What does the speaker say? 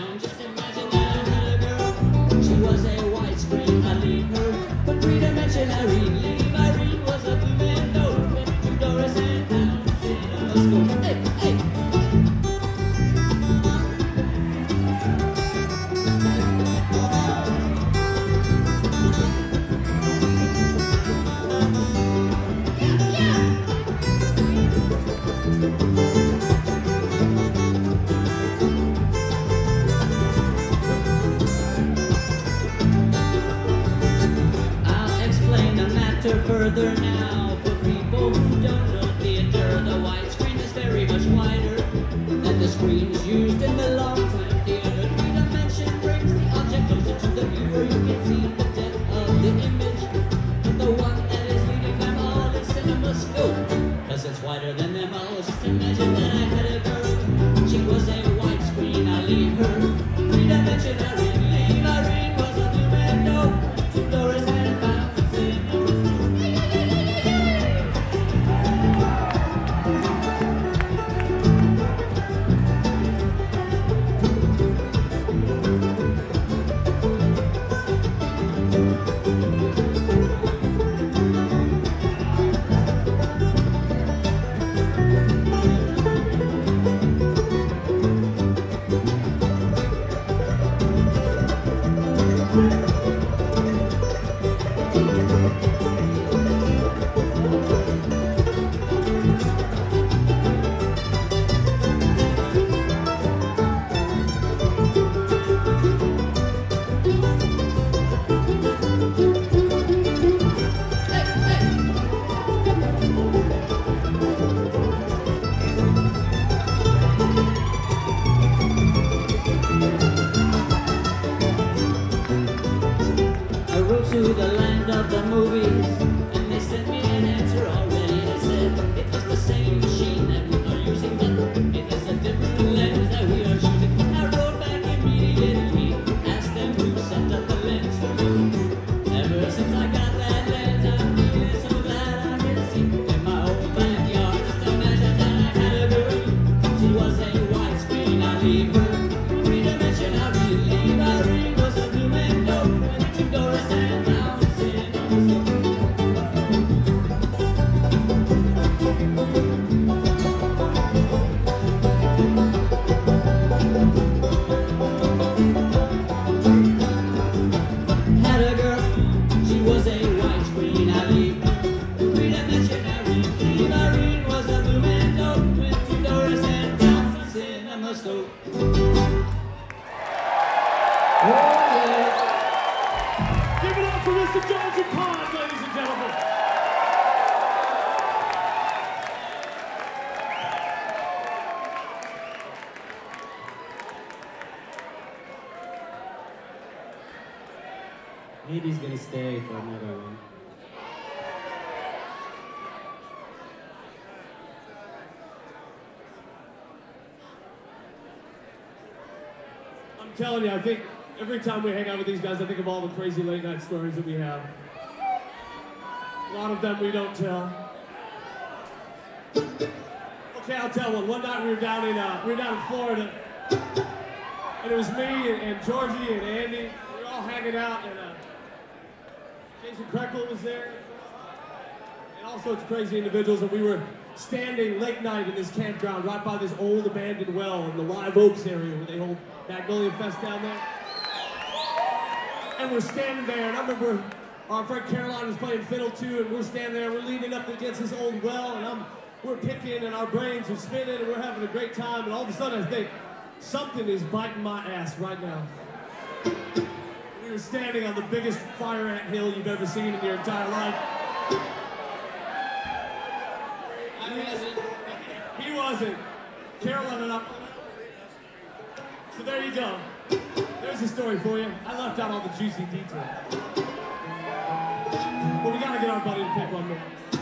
down. Just imagine that I had a girl. She was a widescreen. I leave her, but three-dimension Irene. Irene was a blue man, no, with Doris and Pounds in a school. Hey, hey. Further now, for people who don't know theater, the widescreen is very much wider than the screens used in the long-time theater. Three-dimension brings the object closer to the viewer. You can see the depth of the image, but the one that is leading them all is CinemaScope, 'cause it's wider than them all. Just imagine that I had a girl. She was a widescreen. I leave her. Three-dimension Irene. Irene was a blue man, no, to Doris and Pounds. To the land of the movies, and they sent me an answer already. They said it was the same machine that we are using, but it is a different lens that we are choosing. I wrote back immediately, asked them to set up the lens for me. Ever since I got that lens, I'm feeling so glad I can see in my own backyard. Just imagine that I had a girl. She was a widescreen. I leave her. Three-dimension, I believe Irene was a blue man, no, with Doris and Andy's gonna stay for another one. I'm telling you, I think every time we hang out with these guys, I think of all the crazy late night stories that we have. A lot of them we don't tell. Okay, I'll tell one. One night we were down in Florida, and it was me and Georgie and Andy. We were all hanging out, and Jason Krekel was there, and all sorts of crazy individuals, and we were standing late night in this campground right by this old abandoned well in the Live Oaks area where they hold Magnolia Fest down there. And we're standing there, and I remember our friend Caroline was playing fiddle too, and we're standing there, we're leaning up against this old well, and we're picking, and our brains are spinning, and we're having a great time, and all of a sudden I think, something is biting my ass right now. We were standing on the biggest fire ant hill you've ever seen in your entire life. He wasn't. Caroline and I. So there you go. There's a story for you. I left out all the juicy details. But we gotta get our buddy to pick one more.